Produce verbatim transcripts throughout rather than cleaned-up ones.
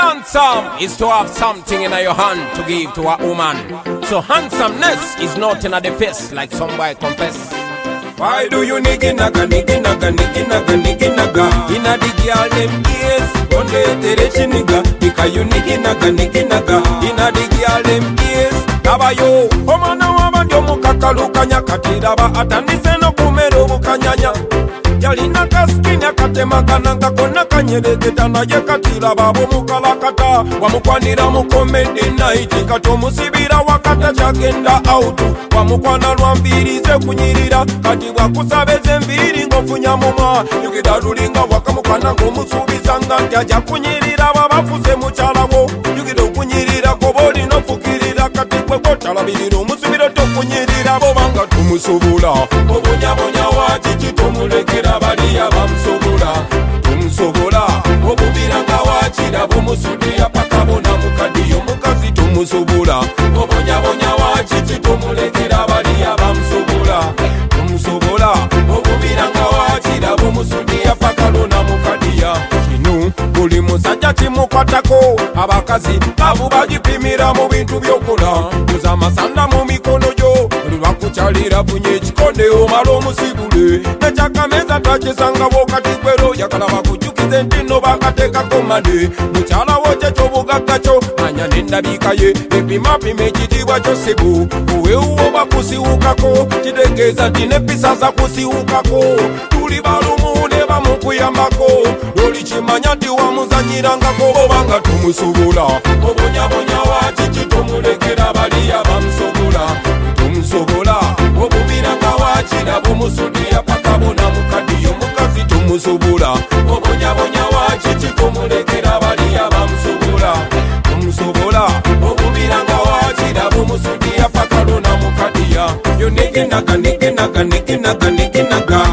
handsome is to have something in your hand to give to a woman. So handsomeness is not in the face like somebody confess. Why do you nigga naga nigga naga nigga naga nigga naga inna the girl them ears? Only terechi nigga because you nigga naga nigga naga inna the girl them ears. Daba yo omana wabandyo mukakaluka nyakatira ba atandise no kumero bukanyanya. Yalina kaskini akatemagana ngakona kanyereketa naye katira babo mukalakata wamukwanira mu comedy night katomusibira wakata chagenda out wamukwana lwambirize kunyirira kati wakusabeze mbiri ngofunya muma yukidalulinga wakamukwana ngomusubizanga nti aja kunyirira babafuse mukyalawo yukida okunyirira koboli nofukirira kati kwe kotalabirira omusubiro tokunyirira bobanga tumusobola obunyabonya wakiki tomulekera baliya bamusobola tumusobola obubiranga wakira bumusudiya paka bona mukadiyo mukazi tumusobola obunyabonya wakiki tomulekera baliya bamusobola tumusobola obubiranga wakira bumusudiya paka bona mukadiya kino buli musajja kimukwatako abakazi abo bagipimira mu bintu byokola kuza amasanda mu mikono gyo buli lwakukyalira funye ekikonde omala omusibule nekyakameza twakisanga bwokatikwero yakala bakujjukize nti no bakateekako mane mukyalawo kyekyobugagga kyo anya n'endabika ye epimapima ekitiibwa kyo sibu owewuwo bakusiwukako kitegeeza nti nepisa za kusiwukako tuli balumu ne bamukuyambako loli kimanya nti wamuzanyirangako obanga tumusobola obonyabonya wakiki tomulekera baliya bamusobola tumusobola obubiranga wakira bumusudiya paka bona mukadiyo mukazi tumusobola obonyabonya wakiki tomulekera baliya bamusobola tumusobola obubiranga wakira bumusudiya paka bona mukadiya yo negenaga negenaga negenaga negenaga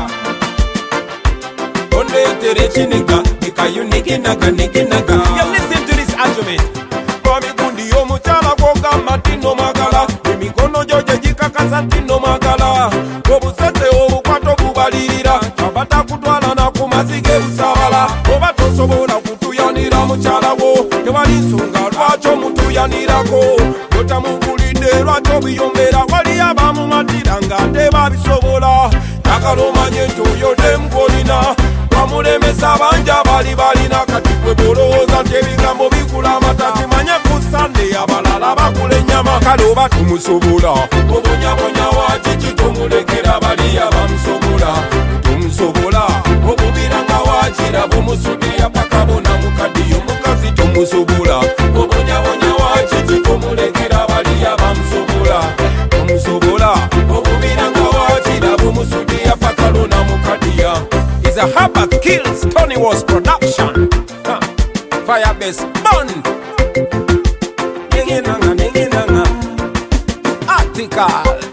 onde terechi nigga because you negenaga negenaga. You listen to this argument. Bamigundi omukyala gwogamba tino magala emikono gyo gye gikakasa tino magala obusete obukwato bubalirira abatakutwala naku mazige busabala oba tosobola kutuyanira mukyala wo tewali nsonga lwaki omutuyanirako yotamugulidde lwaki obiyombera wali abamumatira nga ate babisobola yakala omanye nti oyo demugolina wamulemesa bangi abali balina kati gwe bolowooza nti ebigambo bikula amatati manye ku sande abalala bakula ennyama kale oba tumusobola obonyabonya wakiki tomulekera baliya bamusobola tumusobola obubiranga wakira bumusudiya paka bona mukadiyo mukazi tumusobola obonyabonya wakiki tomulekera baliya bamusobola tumusobola obubiranga wakira bumusudiya paka bona mukadiya. Is a Herbert Skills Tony Was production. Huh. Firebase Bond. Ninginanga, ninginanga. Article.